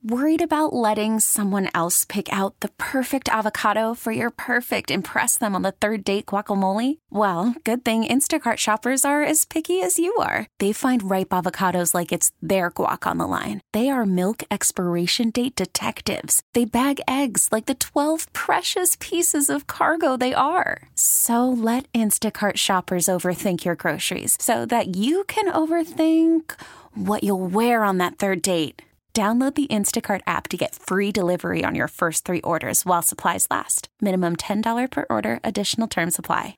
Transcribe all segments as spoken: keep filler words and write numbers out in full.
Worried about letting someone else pick out the perfect avocado for your perfect impress them on the third date guacamole? Well, good thing Instacart shoppers are as picky as you are. They find ripe avocados like it's their guac on the line. They are milk expiration date detectives. They bag eggs like the twelve precious pieces of cargo they are. So let Instacart shoppers overthink your groceries so that you can overthink what you'll wear on that third date. Download the Instacart app to get free delivery on your first three orders while supplies last. Minimum ten dollars per order. Additional terms apply.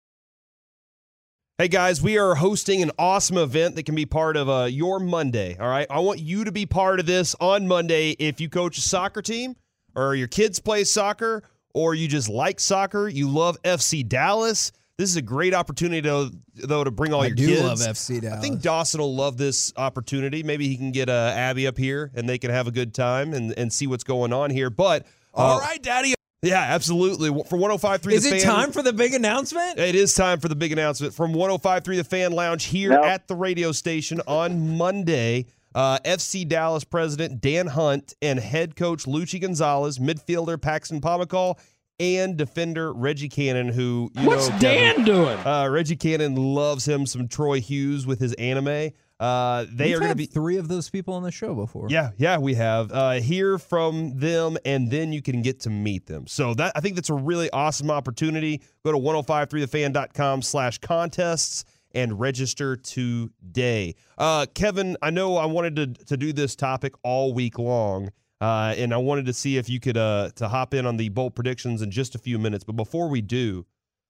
Hey, guys, we are hosting an awesome event that can be part of uh, your Monday, all right? I want you to be part of this on Monday if you coach a soccer team or your kids play soccer or you just like soccer, you love F C Dallas. This is a great opportunity, to, though, to bring all I your do kids. love F C Dallas. I think Dawson will love this opportunity. Maybe he can get uh, Abby up here, and they can have a good time and, and see what's going on here. But uh, all right, Daddy. Yeah, absolutely. For one oh five point three Is The Fan. it time for the big announcement? It is time for the big announcement from one oh five point three The Fan Lounge here Nope. at the radio station on Monday. Uh, F C Dallas president Dan Hunt and head coach Luchi Gonzalez, midfielder Paxton Pomykal, and defender Reggie Cannon, who, you What's know, Dan Kevin, doing? Uh, Reggie Cannon loves him some Troy Hughes with his anime. Uh, they We've are going to had be three of those people on the show before. Yeah, yeah, we have. Uh, hear from them, and then you can get to meet them. So that I think that's a really awesome opportunity. Go to ten fifty-three the fan dot com slash contests and register today. Uh, Kevin, I know I wanted to, to do this topic all week long, uh, and I wanted to see if you could uh, to hop in on the bold predictions in just a few minutes. But before we do,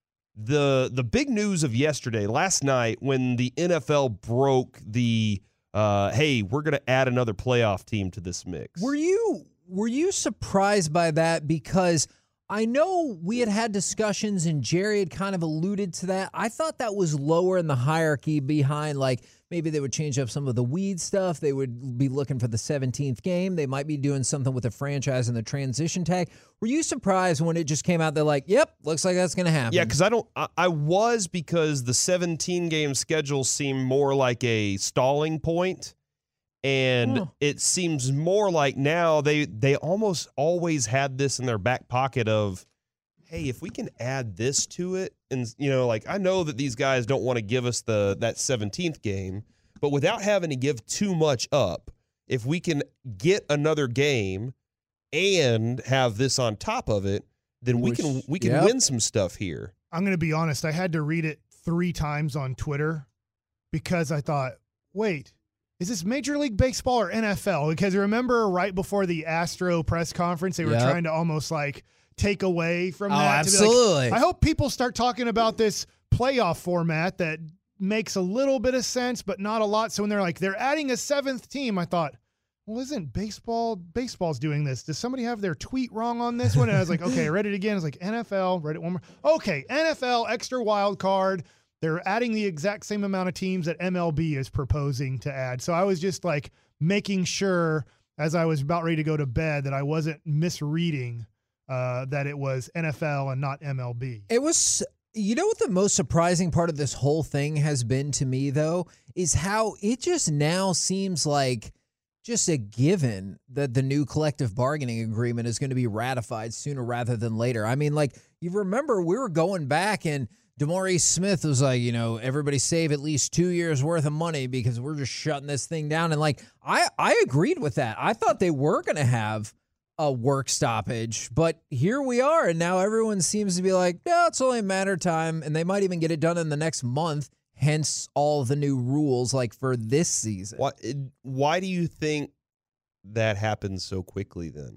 the the big news of yesterday, last night, when the N F L broke the uh, hey, we're going to add another playoff team to this mix. Were you were you surprised by that? Because I know we had had discussions and Jerry had kind of alluded to that. I thought that was lower in the hierarchy behind, like, maybe they would change up some of the weed stuff. They would be looking for the seventeenth game. They might be doing something with the franchise and the transition tag. Were you surprised when it just came out? They're like, yep, looks like that's going to happen. Yeah, because I don't. I, I was because the seventeen-game schedule seemed more like a stalling point, and Oh. it seems more like now they they almost always had this in their back pocket of, hey, if we can add this to it, and you know, like I know that these guys don't want to give us the that seventeenth game, but without having to give too much up, if we can get another game and have this on top of it, then we Which- can we can yep. win some stuff here. I'm going to be honest. I had to read it three times on Twitter because I thought, wait, is this Major League Baseball or N F L? Because remember right before the Astro press conference, they were Yep. trying to almost like take away from Oh, that. to be like, absolutely. I hope people start talking about this playoff format that makes a little bit of sense, but not a lot. So when they're like, they're adding a seventh team, I thought, well, isn't baseball, baseball's doing this? Does somebody have their tweet wrong on this one? And I was like, okay, I read it again. I was like, N F L, read it one more. Okay, N F L, extra wild card. They're adding the exact same amount of teams that M L B is proposing to add. So I was just like making sure as I was about ready to go to bed that I wasn't misreading uh, that it was N F L and not M L B. It was, you know what the most surprising part of this whole thing has been to me, though, is how it just now seems like just a given that the new collective bargaining agreement is going to be ratified sooner rather than later. I mean, like, you remember we were going back and DeMaurice Smith was like, you know, everybody save at least two years worth of money because we're just shutting this thing down. And like, I, I agreed with that. I thought they were going to have a work stoppage, but here we are. And now everyone seems to be like, no, it's only a matter of time. And they might even get it done in the next month. Hence all the new rules like for this season. Why, why do you think that happens so quickly then?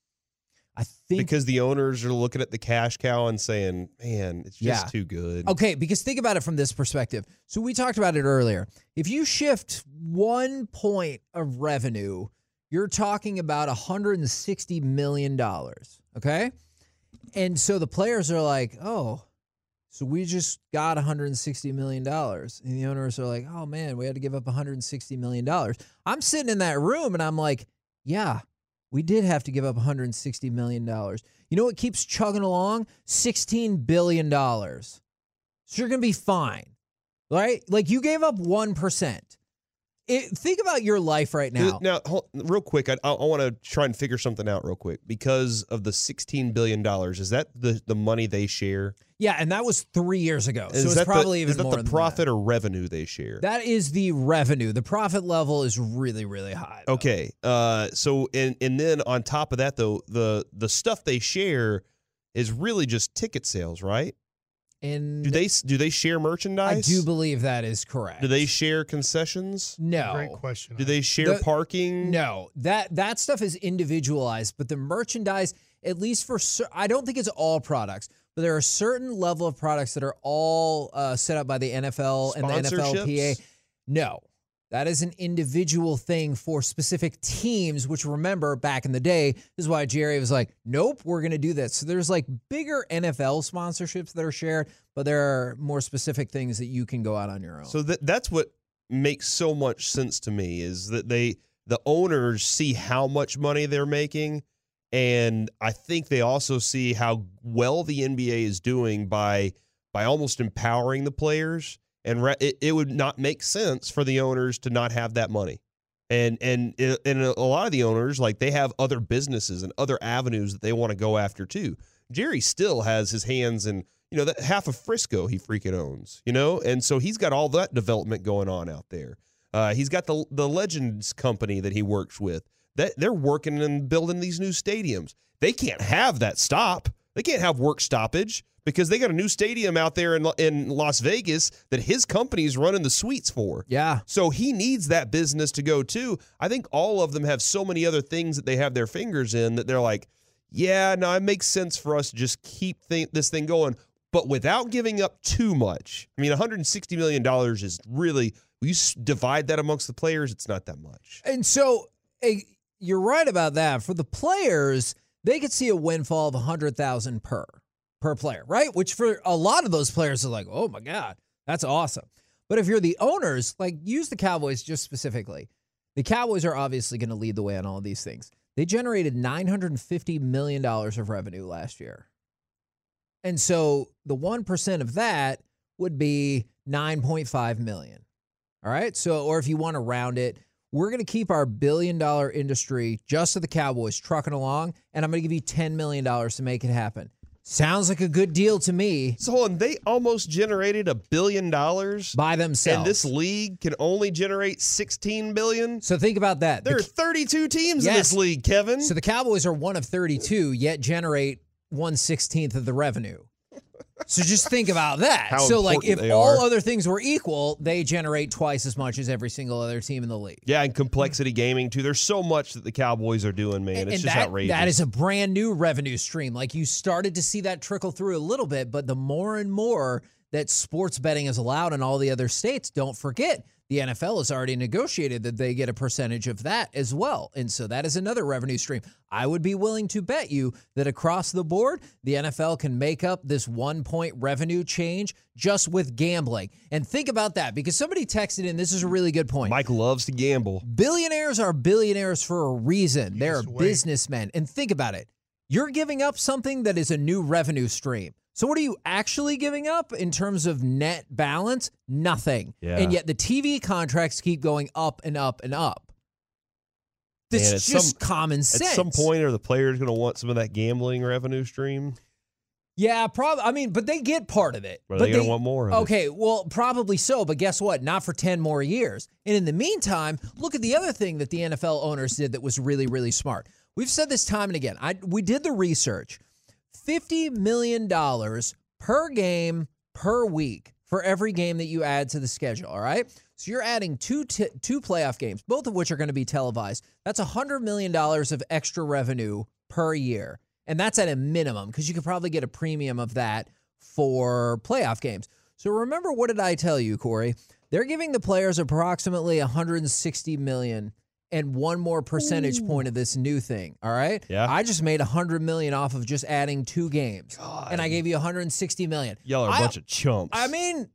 I think Because the owners are looking at the cash cow and saying, man, it's just Yeah. too good. Okay, because think about it from this perspective. So we talked about it earlier. If you shift one point of revenue, you're talking about one hundred sixty million dollars, okay? And so the players are like, oh, so we just got one hundred sixty million dollars. And the owners are like, oh, man, we had to give up one hundred sixty million dollars. I'm sitting in that room and I'm like, yeah, we did have to give up one hundred sixty million dollars. You know what keeps chugging along? sixteen billion dollars. So you're going to be fine, right? Like you gave up one percent. It, think about your life right now. Now, hold, real quick, I, I want to try and figure something out real quick. Because of the sixteen billion dollars, is that the, the money they share? Yeah, and that was three years ago. So Is it's that probably the, even is that more the than profit that. or revenue they share? That is the revenue. The profit level is really, really high. Though. Okay. Uh, so, and, and then on top of that, though, the, the stuff they share is really just ticket sales, right? And Do they do they share merchandise? I do believe that is correct. Do they share concessions? No. Great question. Do they share The- parking? No, that that stuff is individualized, but the merchandise, at least for cer- I don't think it's all products, but there are a certain level of products that are all uh, set up by the N F L and the N F L P A. Sponsorships? No, that is an individual thing for specific teams, which remember back in the day, this is why Jerry was like, nope, we're going to do this. So there's like bigger N F L sponsorships that are shared, but there are more specific things that you can go out on your own. So that that's what makes so much sense to me is that they the owners see how much money they're making, and I think they also see how well the N B A is doing by by almost empowering the players. And re- it, it would not make sense for the owners to not have that money. And and it, and a lot of the owners, like, they have other businesses and other avenues that they want to go after too. Jerry still has his hands in, you know, that half of Frisco he freaking owns, you know, and so he's got all that development going on out there. Uh, he's got the the Legends company that he works with. That they're working and building these new stadiums. They can't have that stop. They can't have work stoppage because they got a new stadium out there in in Las Vegas that his company's running the suites for. Yeah. So he needs that business to go too. I think all of them have so many other things that they have their fingers in that they're like, yeah, no, it makes sense for us to just keep th- this thing going, but without giving up too much. I mean, one hundred sixty million dollars is really, you divide that amongst the players, it's not that much. And so eh, you're right about that. For the players, they could see a windfall of one hundred thousand dollars per per player, right? Which for a lot of those players is like, oh my God, that's awesome. But if you're the owners, like use the Cowboys just specifically. The Cowboys are obviously going to lead the way on all of these things. They generated nine hundred fifty million dollars of revenue last year. And so the one percent of that would be nine point five million dollars. All right? So, or if you want to round it, we're going to keep our billion dollar industry just to the Cowboys trucking along, and I'm going to give you ten million dollars to make it happen. Sounds like a good deal to me. So hold on, they almost generated a billion dollars by themselves. And this league can only generate sixteen billion dollars? So think about that. There The- are thirty-two teams Yes. in this league, Kevin. So the Cowboys are one of thirty-two, yet generate one sixteenth of the revenue. So just think about that. How so like if important they all are. other things were equal, they generate twice as much as every single other team in the league. Yeah, and complexity gaming, too. There's so much that the Cowboys are doing, man. And, it's and just that, outrageous. that is a brand new revenue stream. Like you started to see that trickle through a little bit, but the more and more that sports betting is allowed in all the other states, don't forget, the N F L has already negotiated that they get a percentage of that as well. And so that is another revenue stream. I would be willing to bet you that across the board, the N F L can make up this one point revenue change just with gambling. And think about that, because somebody texted in, this is a really good point. Mike loves to gamble. Billionaires are billionaires for a reason. They're Just wait. businessmen. And think about it. You're giving up something that is a new revenue stream. So what are you actually giving up in terms of net balance? Nothing. Yeah. And yet the T V contracts keep going up and up and up. This Man, is at just some- common sense. At some point, are the players going to want some of that gambling revenue stream? Yeah, probably. I mean, but they get part of it. Or are But they going to want more of it? Okay, well, probably so, but guess what? Not for ten more years. And in the meantime, look at the other thing that the N F L owners did that was really, really smart. We've said this time and again. I we did the research. fifty million dollars per game per week for every game that you add to the schedule, all right? So you're adding two t- two playoff games, both of which are going to be televised. That's one hundred million dollars of extra revenue per year. And that's at a minimum, because you could probably get a premium of that for playoff games. So remember, what did I tell you, Corey? They're giving the players approximately one hundred sixty million dollars and one more percentage Ooh. point of this new thing, all right? Yeah. I just made one hundred million dollars off of just adding two games. God. And I gave you one hundred sixty million dollars. Y'all are a I- bunch of chumps. I mean,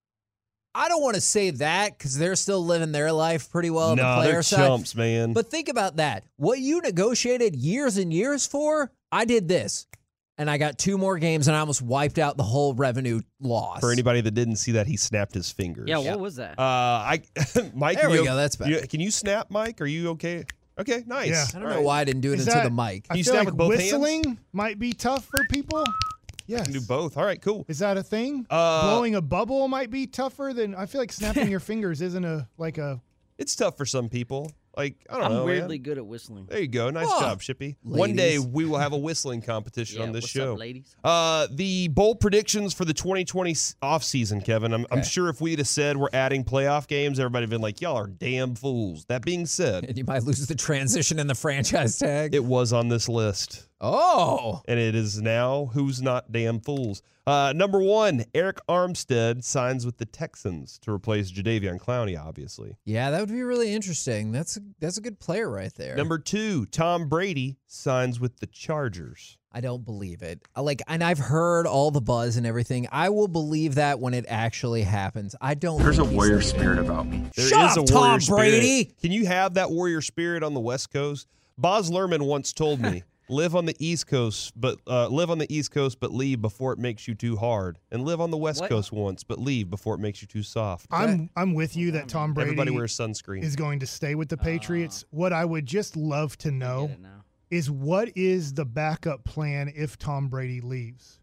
I don't want to say that because they're still living their life pretty well on no, the player they're side. chumps, man. But think about that. What you negotiated years and years for, I did this. and I got two more games, and I almost wiped out the whole revenue loss. For anybody that didn't see that, he snapped his fingers. Yeah, what was that? Uh, I Mike. There we you, go, that's better. you- Can you snap, Mike? Are you okay? Okay, nice. Yeah. I don't know why I didn't do it Is into that- the mic. I you feel snap like with both hands? whistling might be tough for people. Yes. I can do both. All right, cool. Is that a thing? Uh, Blowing a bubble might be tougher than I feel like snapping your fingers isn't a like a It's tough for some people. Like, I don't I'm know. weirdly man. good at whistling. There you go. Nice Oh, job, Shippy. One day ladies. we will have a whistling competition Yeah, on this what's show. up, ladies? Uh, the bold predictions for the twenty twenty s- offseason, Kevin. I'm, I'm Okay. sure if we'd have said we're adding playoff games, everybody would have been like, y'all are damn fools. That being said, And you might lose the transition in the franchise tag. it was on this list. oh. And it is now Who's Not Damn Fools. Uh, number one, Eric Armstead signs with the Texans to replace Jadeveon Clowney, obviously. Yeah, that would be really interesting. That's a, that's a good player right there. Number two, Tom Brady signs with the Chargers. I don't believe it. I Like, and I've heard all the buzz and everything. I will believe that when it actually happens. I don't. There's a think he's warrior gonna do spirit it. about me. There Shut is up, a warrior Tom spirit. Brady. Can you have that warrior spirit on the West Coast? Boz Lerman once told me, live on the East Coast, but uh, live on the East Coast, but leave before it makes you too hard, and live on the West What? Coast once, but leave before it makes you too soft. I'm I'm with you that Tom Brady Everybody wears sunscreen. is going to stay with the Patriots. What I would just love to I know get it now. is what is the backup plan if Tom Brady leaves?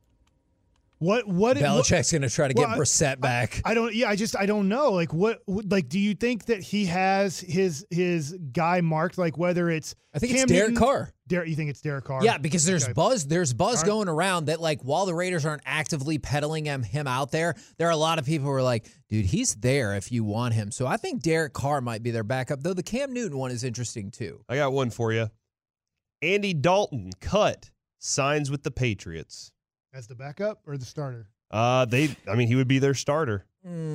What what Belichick's going to try to get Well, I- Brissett back. I don't. Yeah, I just I don't know. Like what? what- Like, do you think that he has his his guy marked? Like whether it's I think Cam it's Derek Newton- Carr. Derek, you think it's Derek Carr? Yeah, because there's Okay. buzz. There's buzz All right. going around that like while the Raiders aren't actively peddling him, him out there, there are a lot of people who are like, dude, he's there if you want him. So I think Derek Carr might be their backup. Though the Cam Newton one is interesting too. I got one for you. Andy Dalton, cut, signs with the Patriots. as the backup or the starter. Uh, they, I mean, he would be their starter.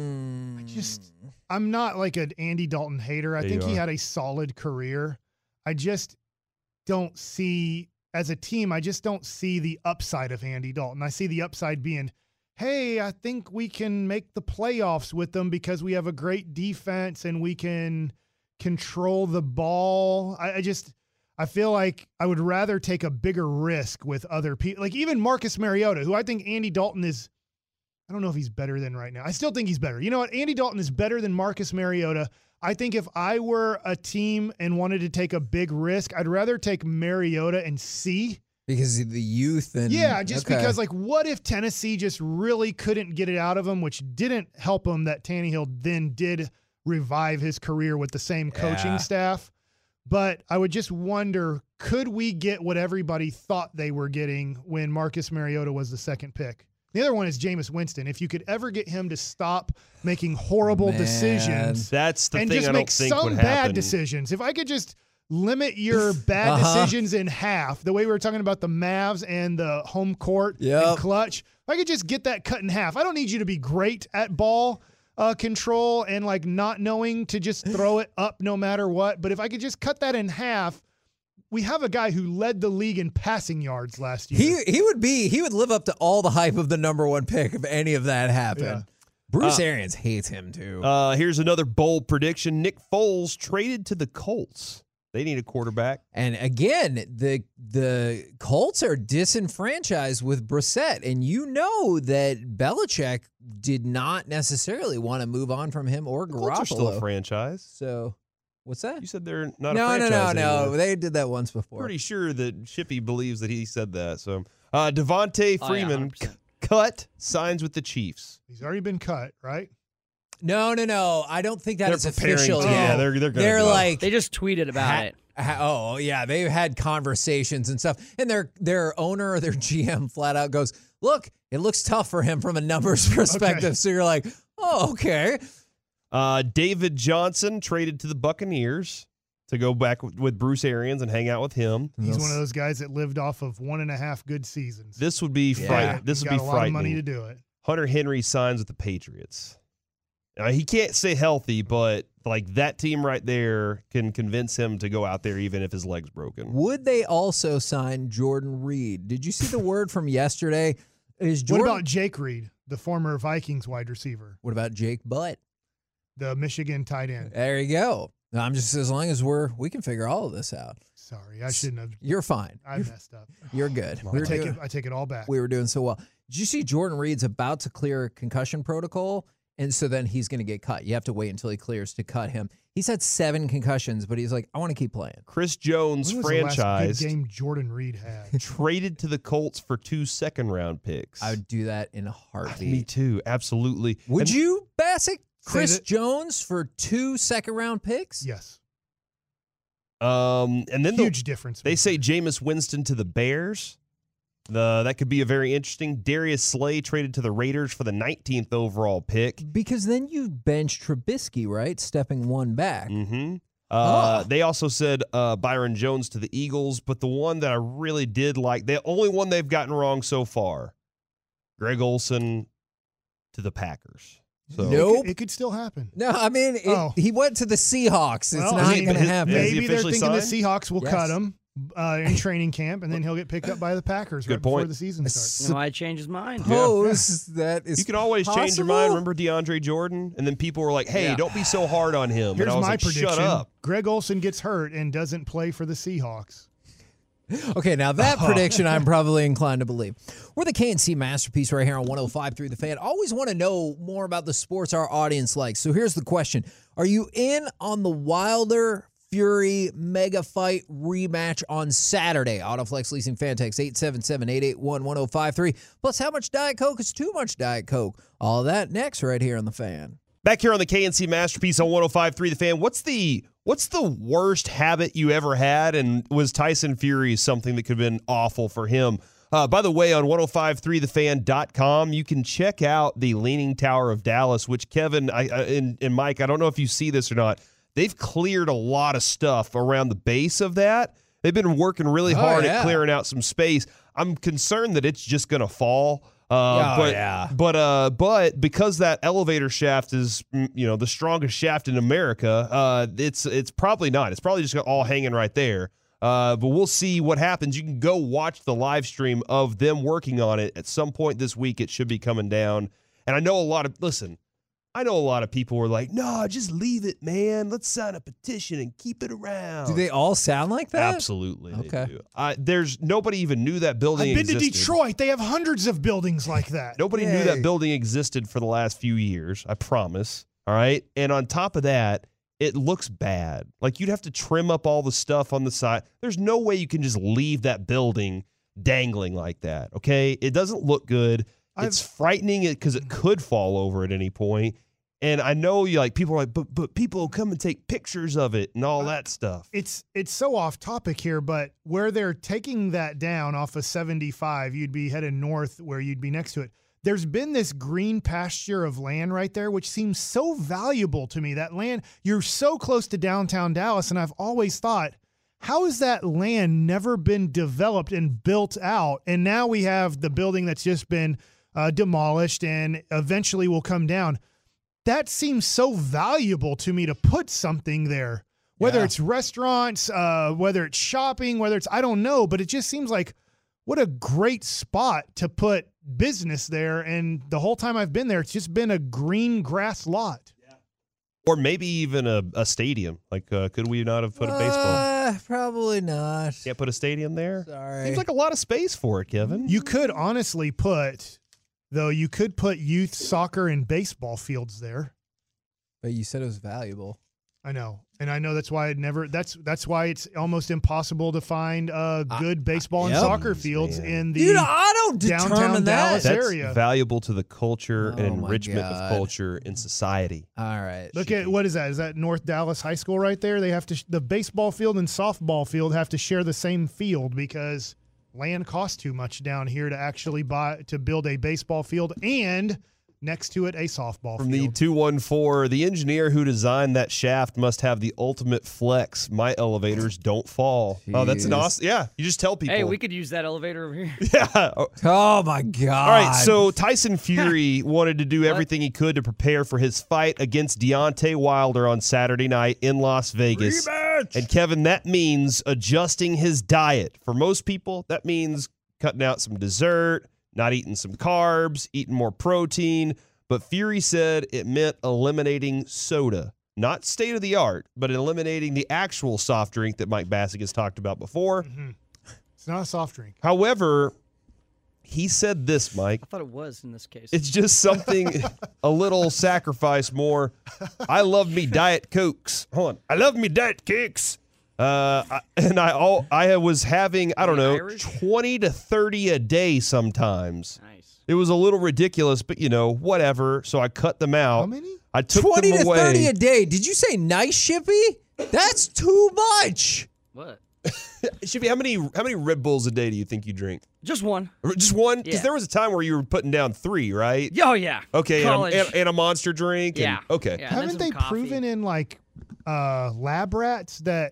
Mm. I just I'm not like an Andy Dalton hater. I There think you he are. had a solid career. I just don't see as a team. I just don't see the upside of Andy Dalton. I see the upside being, hey, I think we can make the playoffs with them because we have a great defense and we can control the ball. I, I just I feel like I would rather take a bigger risk with other people. Like even Marcus Mariota, who I think Andy Dalton is, I don't know if he's better than right now. I still think he's better. You know what? Andy Dalton is better than Marcus Mariota. I think if I were a team and wanted to take a big risk, I'd rather take Mariota and see. because of the youth and Yeah, just okay. because, like, what if Tennessee just really couldn't get it out of him, which didn't help him that Tannehill then did revive his career with the same coaching Yeah. staff. But I would just wonder, could we get what everybody thought they were getting when Marcus Mariota was the second pick? The other one is Jameis Winston. If you could ever get him to stop making horrible Man. decisions That's the and thing just I don't make think some would bad happen. decisions. If I could just limit your bad Uh-huh. decisions in half, the way we were talking about the Mavs and the home court Yep. and clutch, if I could just get that cut in half. I don't need you to be great at ball uh, control and like not knowing to just throw it up no matter what. But if I could just cut that in half, we have a guy who led the league in passing yards last year. he he would be he would live up to all the hype of the number one pick if any of that happened. Yeah. Bruce Uh, Arians hates him too. Uh, here's another bold prediction. Nick Foles traded to the Colts. They need a quarterback. And again, the the Colts are disenfranchised with Brissett, and you know that Belichick did not necessarily want to move on from him or The Colts are still a Garoppolo. franchise. So, what's that? You said they're not No, a no, franchise no, no. anymore. They did that once before. Pretty sure that Shippy believes that he said that. So, uh, Devontae Oh, yeah, Freeman one hundred c- percent. cut, signs with the Chiefs. He's already been cut, right? No, no, no. I don't think that They're is preparing official to- yet. yeah, they're- they're gonna do it. like They just tweeted about ha- it. ha- oh yeah, they've had conversations and stuff, and their their owner or their G M flat out goes, "Look, it looks tough for him from a numbers perspective." So you're like, "Oh, okay." Uh, David Johnson traded to the Buccaneers to go back with, with Bruce Arians and hang out with him. He's one of those guys that lived off of one and a half good seasons. This would be Yeah. fright. This He's would be got a lot of money frightening. to do it. Hunter Henry signs with the Patriots. Uh, he can't stay healthy, but like that team right there can convince him to go out there even if his leg's broken. Would they also sign Jordan Reed? Did you see the word from yesterday? Is Jordan? What about Jake Reed, the former Vikings wide receiver, what about Jake Butt? the Michigan tight end? There you go. I'm just as long as we're we can figure all of this out. Sorry, I shouldn't have. You're fine. I You're, messed up. you're good. I We were, take doing, it. I take it all back. we were doing so well. Did you see Jordan Reed's about to clear concussion protocol? And so then he's going to get cut. You have to wait until he clears to cut him. He's had seven concussions, but he's like, I want to keep playing. Chris Jones When was the last franchise good game Jordan Reed had? traded to the Colts for two second round picks. I would do that in a heartbeat. Me too, absolutely. Would And you, Bassett? Chris that- Jones for two second round picks? Yes. Um, and then the- Huge difference. they maker. say Jameis Winston to the Bears. The that could be a very interesting. Darius Slay traded to the Raiders for the nineteenth overall pick. Because then you bench Trubisky, right? Stepping one back. Mm-hmm. Uh, Ah. They also said uh, Byron Jones to the Eagles, but the one that I really did like, the only one they've gotten wrong so far, Greg Olson to the Packers. So It Nope. could, it could still happen. No, I mean, it, Oh. he went to the Seahawks. It's Well, not I mean, going to his- happen. Has he Maybe they're officially thinking signed? the Seahawks will Yes. cut him uh, in training camp, and then he'll get picked up by the Packers Good right before point. the season starts. No, I changed his mind. Suppose that is you can always change your possible? mind. Remember DeAndre Jordan? And then people were like, hey, Yeah. don't be so hard on him. Here's and I was my like, prediction: shut up. Greg Olson gets hurt and doesn't play for the Seahawks. Okay, now that prediction I'm probably inclined to believe. We're the K N C Masterpiece right here on one oh five point three The Fan. Always want to know more about the sports our audience likes. So here's the question. Are you in on the Wilder Fury mega fight rematch on Saturday? Autoflex Leasing Fan Text eight seven seven, eight eight one, one oh five three. Plus, how much Diet Coke is too much Diet Coke? All of that next right here on The Fan. Back here on the K N C Masterpiece on one oh five point three The Fan, what's the what's the worst habit you ever had, and was Tyson Fury something that could have been awful for him? Uh, by the way, on ten fifty-three the fan dot com, you can check out the Leaning Tower of Dallas, which Kevin I, uh, and, and Mike, I don't know if you see this or not, they've cleared a lot of stuff around the base of that. They've been working really Oh, hard yeah. at clearing out some space. I'm concerned that it's just going to fall. Uh, Oh, but, yeah. But uh, but because that elevator shaft is, mm, you know, the strongest shaft in America, uh, it's it's probably not. It's probably just all hanging right there. Uh, but we'll see what happens. You can go watch the live stream of them working on it at some point this week. It should be coming down. And I know a lot of listen. I know a lot of people were like, "No, just leave it, man. Let's sign a petition and keep it around." Do they all sound like that? Absolutely. they Okay. do. I, there's nobody even knew that building I've been existed. to Detroit. They have hundreds of buildings like that. Nobody knew Yay. that building existed for the last few years. I promise. All right. And on top of that, it looks bad. Like you'd have to trim up all the stuff on the side. There's no way you can just leave that building dangling like that. Okay. It doesn't look good. It's frightening because it could fall over at any point. And I know you like people are like, but but people will come and take pictures of it and all that stuff. It's it's so off topic here, but where they're taking that down off of seventy-five, you'd be heading north where you'd be next to it. There's been this green pasture of land right there, which seems so valuable to me. That land, you're so close to downtown Dallas, and I've always thought, how has that land never been developed and built out? And now we have the building that's just been uh, demolished and eventually will come down. That seems so valuable to me to put something there, whether Yeah. it's restaurants, uh, whether it's shopping, whether it's, I don't know, but it just seems like what a great spot to put business there. And the whole time I've been there, it's just been a green grass lot. Or maybe even a, a stadium. Like, uh, could we not have put a baseball? Uh, probably not. Can't put a stadium there? Sorry. Seems like a lot of space for it, Kevin. You could honestly put, though, you could put youth soccer and baseball fields there. But you said it was valuable. I know. And I know that's why I'd never, that's, that's why it's almost impossible to find uh, good baseball and yep. soccer fields Man. in the Dude, I don't downtown determine that. Dallas That's area. valuable to the culture Oh, and my enrichment God. of culture in society. All right. Look at, what is that? Is that North Dallas High School right there? They have to, the baseball field and softball field have to share the same field because land costs too much down here to actually buy, to build a baseball field and next to it a softball From the field. two one four, the engineer who designed that shaft must have the ultimate flex. My elevators don't fall. Oh, that's an Jeez. awesome. Yeah, you just tell people. Hey, we could use that elevator over here. Yeah. Oh, Oh, my God. all right, so Tyson Fury wanted to do everything he could to prepare for his fight against Deontay Wilder on Saturday night in Las Vegas. And Kevin, that means adjusting his diet. For most people, that means cutting out some dessert, not eating some carbs, eating more protein. But Fury said it meant eliminating soda. not state of the art, but eliminating the actual soft drink that Mike Bassett has talked about before. Mm-hmm. It's not a soft drink. However, he said this, Mike. I thought it was in this case. It's just something, a little sacrifice more. I love me Diet Cokes. Hold on. I love me Diet Cokes. Uh, I- and I all I was having, I don't know, Irish? twenty to thirty a day sometimes. Nice. It was a little ridiculous, but, you know, whatever. So I cut them out. How many? I took twenty them to away. thirty a day. Did you say nice, Shippy? That's too much. What? Shippy, how many how many Red Bulls a day do you think you drink? Just one. Or just one? Because Yeah. there was a time where you were putting down three, right? Oh, yeah. Okay, and a, College. and, and a monster drink. and- Yeah. okay. Yeah, and then Haven't some they coffee. proven in like uh, lab rats that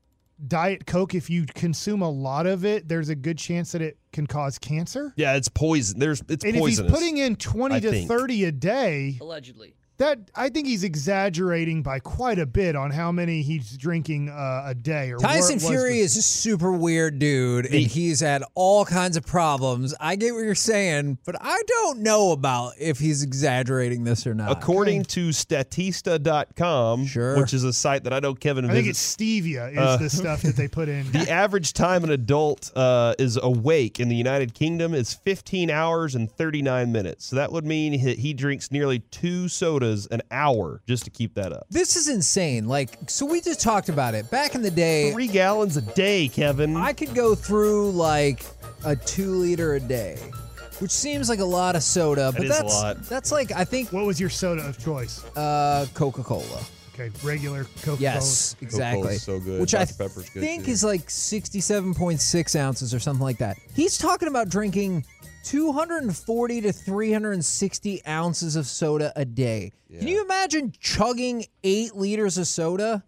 Diet Coke, if you consume a lot of it, there's a good chance that it can cause cancer? Yeah, it's poison. There's it's And poisonous. if he's putting in twenty I to think. thirty a day, Allegedly. that I think he's exaggerating by quite a bit on how many he's drinking uh, a day. Or Tyson where it was Fury the- is a super weird dude, and The- he's had all kinds of problems. I get what you're saying, but I don't know about if he's exaggerating this or not. According to Statista dot com, Sure. which is a site that I know Kevin I think visits, it's stevia is Uh, the stuff that they put in. the average time an adult uh, is awake in the United Kingdom is fifteen hours and thirty-nine minutes. So that would mean he, he drinks nearly two sodas an hour just to keep that up. This is insane. Like, so we just talked about it. Back in the day, Three gallons a day, Kevin. I could go through like a two liter a day, which seems like a lot of soda, but is a that's lot. that's like I think What was your soda of choice? uh, Coca-Cola. Okay, regular Coca-Cola. Yes, exactly. Coca-Cola's so good. Which I Doctor Pepper's good, think too. is like sixty-seven point six ounces or something like that. He's talking about drinking two hundred forty to three hundred sixty ounces of soda a day. Can you imagine chugging eight liters of soda?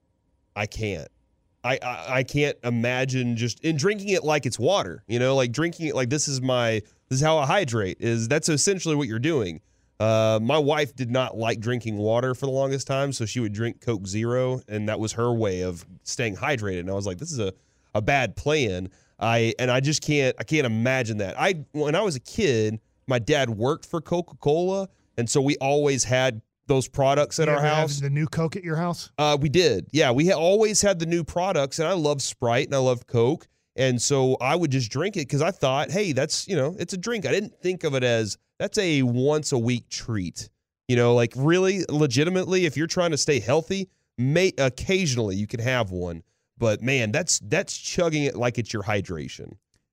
I can't. I, I I can't imagine just in drinking it like it's water. You know, like drinking it like this is my this is how I hydrate. Is that's essentially what you're doing. Uh, my wife did not like drinking water for the longest time, so she would drink Coke Zero, and that was her way of staying hydrated. And I was like, this is a, a bad plan. I and I just can't I can't imagine that. I when I was a kid, my dad worked for Coca-Cola, and so we always had those products at You our ever have house. The new Coke at your house? Uh, we did. Yeah, we ha- always had the new products, and I love Sprite and I love Coke. And so I would just drink it because I thought, hey, that's, you know, it's a drink. I didn't think of it as that's a once a week treat. You know, like really, legitimately, if you're trying to stay healthy, may occasionally you can have one. But man, that's that's chugging it like it's your hydration.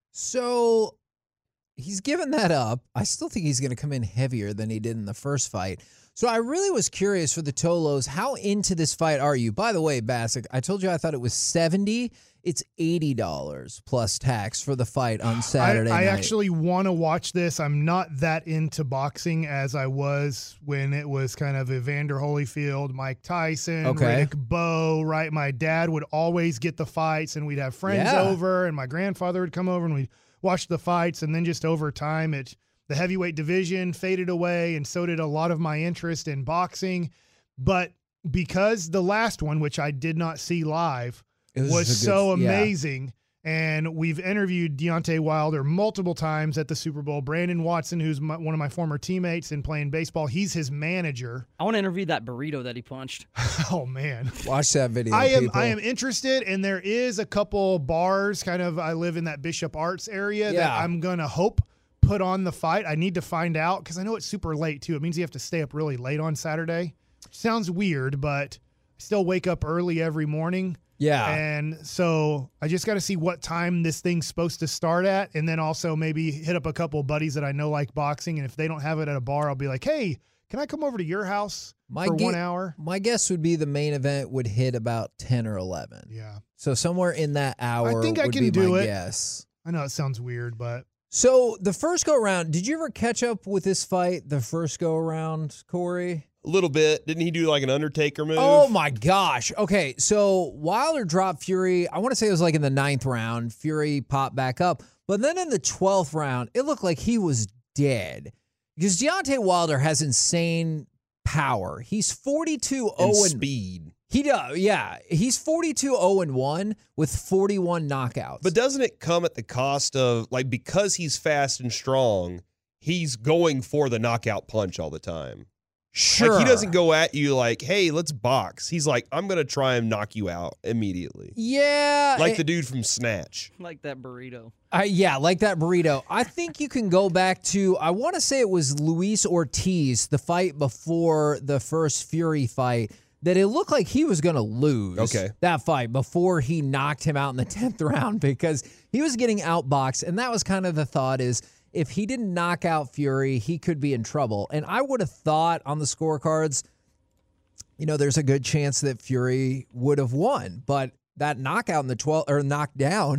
So he's given that up. I still think he's going to come in heavier than he did in the first fight. So I really was curious for the Tolos. How into this fight are you? By the way, Bassick, I told you I thought it was seventy dollars. It's eighty dollars plus tax for the fight on Saturday I, I night. actually want to watch this. I'm not that into boxing as I was when it was kind of Evander Holyfield, Mike Tyson, Okay. Riddick Bowe, right? My dad would always get the fights, and we'd have friends Yeah. over, and my grandfather would come over, and we'd watch the fights. And then just over time, it the heavyweight division faded away, and so did a lot of my interest in boxing. But because the last one, which I did not see live, It was, just a good- so yeah. amazing. And we've interviewed Deontay Wilder multiple times at the Super Bowl. Brandon Watson, who's my, one of my former teammates in playing baseball, he's his manager. I want to interview that burrito that he punched. Oh, man. Watch that video. I am people. I am interested, and there is a couple bars, kind of, I live in that Bishop Arts area that Yeah. I'm going to hope put on the fight. I need to find out because I know it's super late, too. It means you have to stay up really late on Saturday. Sounds weird, but I still wake up early every morning. Yeah. And so I just got to see what time this thing's supposed to start at. And then also maybe hit up a couple of buddies that I know like boxing. And if they don't have it at a bar, I'll be like, hey, can I come over to your house My for ge- one hour? My guess would be the main event would hit about ten or eleven. Yeah. So somewhere in that hour think I would can be do my it. guess. I know it sounds weird, but So the first go around, did you ever catch up with this fight the first go around, Corey? A little bit. Didn't he do like an Undertaker move? Oh my gosh. Okay, so Wilder dropped Fury. I want to say it was like in the ninth round. Fury popped back up. But then in the twelfth round, it looked like he was dead. Because Deontay Wilder has insane power. He's forty-two and oh and speed. He does, yeah. He's forty-two oh and one with forty-one knockouts. But doesn't it come at the cost of, like, because he's fast and strong, he's going for the knockout punch all the time? Sure. Like, he doesn't go at you like, hey, let's box. He's like, I'm going to try and knock you out immediately. Yeah. Like it- the dude from Snatch. Like that burrito. Uh, yeah, like that burrito. I think you can go back to, I want to say it was Luis Ortiz, the fight before the first Fury fight, that it looked like he was going to lose Okay. that fight before he knocked him out in the tenth round because he was getting outboxed. And that was kind of the thought is if he didn't knock out Fury, he could be in trouble. And I would have thought on the scorecards, you know, there's a good chance that Fury would have won. But that knockout in the twelfth, or knockdown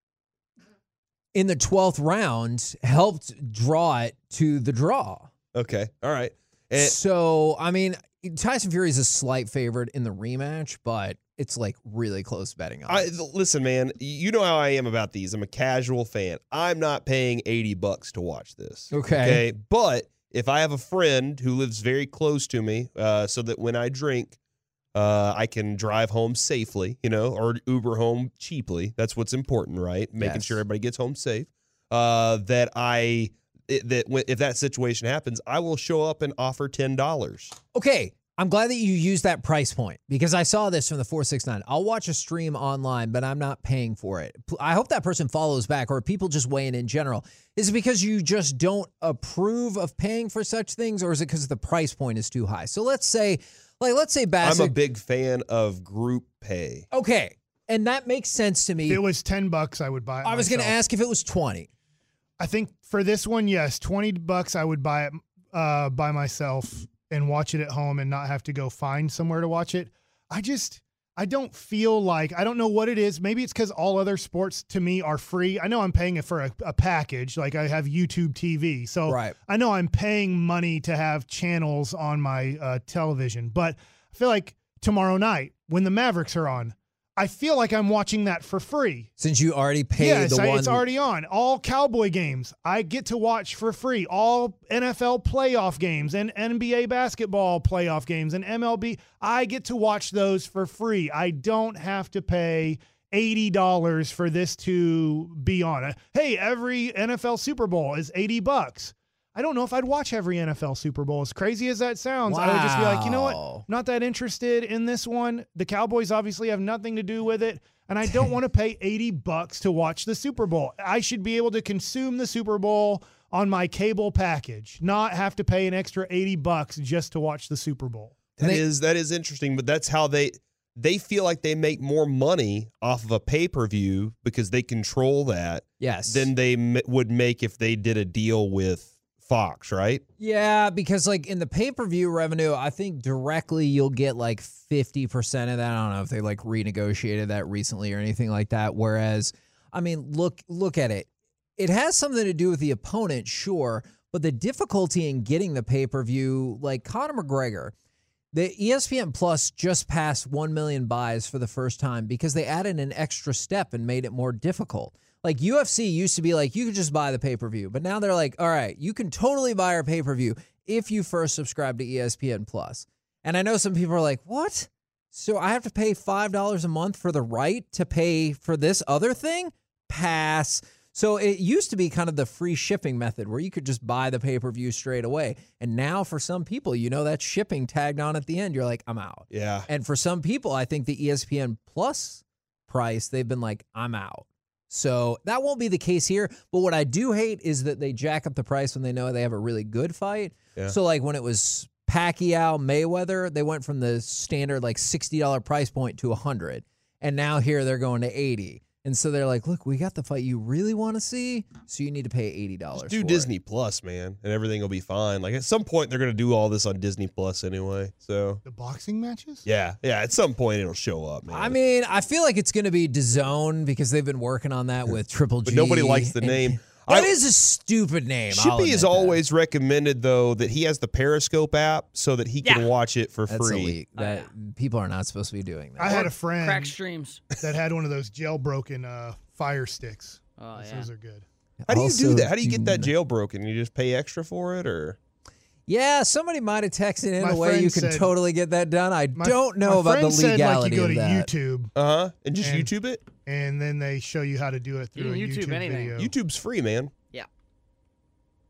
in the twelfth round helped draw it to the draw. Okay. All right. And So, I mean, Tyson Fury is a slight favorite in the rematch, but it's like really close betting I, odds. listen, man, you know how I am about these. I'm a casual fan. I'm not paying eighty bucks to watch this. Okay. Okay. But if I have a friend who lives very close to me, uh, so that when I drink, uh, I can drive home safely, you know, or Uber home cheaply. That's what's important, right? Making Yes. sure everybody gets home safe. Uh, that I it, that w- if that situation happens, I will show up and offer ten dollars. Okay, I'm glad that you used that price point because I saw this from the four six nine. I'll watch a stream online, but I'm not paying for it. P- I hope that person follows back or people just weighing in general. Is it because you just don't approve of paying for such things or is it because the price point is too high? So let's say, like, let's say Bassett. I'm a big fan of group pay. Okay, and that makes sense to me. If it was ten bucks, I would buy it. I was going to myself. ask if it was twenty. I think for this one, yes, twenty bucks. I would buy it uh, by myself and watch it at home and not have to go find somewhere to watch it. I just, I don't feel like, I don't know what it is. Maybe it's because all other sports to me are free. I know I'm paying it for a, a package. Like I have YouTube T V. So Right. I know I'm paying money to have channels on my uh, television. But I feel like tomorrow night when the Mavericks are on, I feel like I'm watching that for free. Since you already paid Yes, the I, one. it's already on. All Cowboy games I get to watch for free. All N F L playoff games and N B A basketball playoff games and M L B, I get to watch those for free. I don't have to pay eighty dollars for this to be on. Hey, every N F L Super Bowl is eighty bucks. I don't know if I'd watch every N F L Super Bowl. As crazy as that sounds, I would just be like, you know what? Wow. Not that interested in this one. The Cowboys obviously have nothing to do with it, and I don't want to pay eighty bucks to watch the Super Bowl. I should be able to consume the Super Bowl on my cable package, not have to pay an extra eighty bucks just to watch the Super Bowl. That They- is that is interesting, but that's how they they feel like they make more money off of a pay-per-view because they control that Yes. than they m- would make if they did a deal with Fox, right? Yeah, because like in the pay-per-view revenue, I think directly you'll get like fifty percent of that. I don't know if they like renegotiated that recently or anything like that. Whereas, I mean, look look at it. It has something to do with the opponent, sure, but the difficulty in getting the pay-per-view, like Conor McGregor, the E S P N Plus just passed one million buys for the first time because they added an extra step and made it more difficult. Like U F C used to be like, you could just buy the pay-per-view. But now they're like, all right, you can totally buy our pay-per-view if you first subscribe to E S P N Plus. And I know some people are like, what? So I have to pay five dollars a month for the right to pay for this other thing? Pass. So it used to be kind of the free shipping method where you could just buy the pay-per-view straight away. And now for some people, you know, that shipping tagged on at the end. You're like, I'm out. Yeah. And for some people, I think the E S P N Plus price, they've been like, I'm out. So that won't be the case here. But what I do hate is that they jack up the price when they know they have a really good fight. Yeah. So like when it was Pacquiao Mayweather, they went from the standard like sixty dollars price point to one hundred dollars. And now here they're going to eighty dollars. And so they're like, look, we got the fight you really want to see, so you need to pay eighty dollars. Just do for Disney It. Plus, man, and everything will be fine. Like at some point, they're gonna do all this on Disney Plus anyway. So The boxing matches? yeah, yeah. At some point, it'll show up, man. I mean, I feel like it's going to be DAZN because they've been working on that with Triple G. but nobody likes the and- name. That I- is a stupid name. I'll Shippy has admit that. always recommended though that he has the Periscope app so that he can Yeah. watch it for That's free. elite. Oh, That yeah. people are not supposed to be doing that. I had a Crack friend streams. that had one of those jailbroken uh, fire sticks. Oh, Those yeah. Those are good. How do you do Also, that? How do you get that do- jailbroken? You just pay extra for it, or Yeah, somebody might have texted in My a way you friend can said- totally get that done. I My- don't know my about the friend said, legality like you go of to that. YouTube uh huh, and just And- YouTube it. and then they show you how to do it You through a can YouTube, YouTube anything. video. YouTube's free, man. Yeah.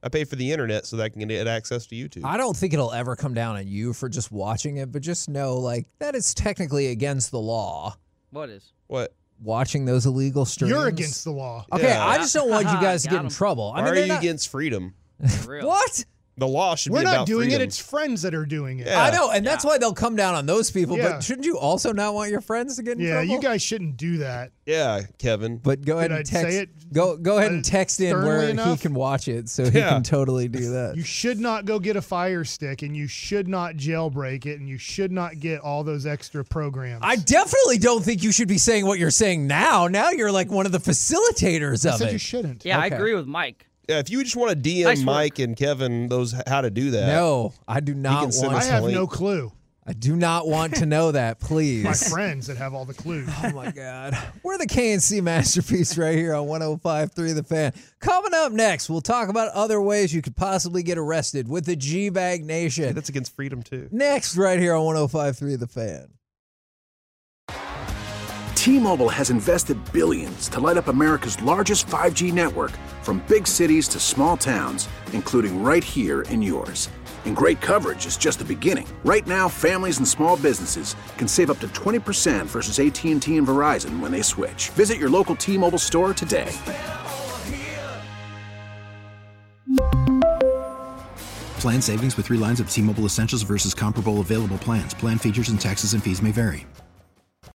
I pay for the internet so that I can get access to YouTube. I don't think it'll ever come down on you for just watching it, but just know like that is technically against the law. What is? What? Watching those illegal streams. You're against the law. Okay, Yeah. I just don't want you guys to Got get in him. trouble. I Why mean, are they're you not- against freedom? For real. What? The law should We're be not about doing freedom. it. It's friends that are doing it. Yeah. I know, and that's Yeah. why they'll come down on those people. Yeah. But shouldn't you also not want your friends to get in Yeah, trouble? you guys shouldn't do that. Yeah, Kevin. But go ahead Did and I text. say it go go ahead uh, and text in sternly where he enough? can watch it, so he Yeah. can totally do that. You should not go get a Fire Stick, and you should not jailbreak it, and you should not get all those extra programs. I definitely don't think you should be saying what you're saying now. Now you're like one of the facilitators I of said it. you shouldn't. Yeah, I Okay. agree with Mike. Yeah, if you just want to D M Nice work. Mike and Kevin those how to do that. No, I do not can send want. I us have link. no clue. I do not want to know that. Please. My friends that have all the clues. Oh my God. We're the K N C Masterpiece right here on one oh five point three The Fan. Coming up next, we'll talk about other ways you could possibly get arrested with the G-Bag Yeah, Nation. that's against freedom too. Next, right here on one oh five point three The Fan. T-Mobile has invested billions to light up America's largest five G network, from big cities to small towns, including right here in yours. And great coverage is just the beginning. Right now, families and small businesses can save up to twenty percent versus A T and T and Verizon when they switch. Visit your local T-Mobile store today. Plan savings with three lines of T-Mobile Essentials versus comparable available plans. Plan features and taxes and fees may vary.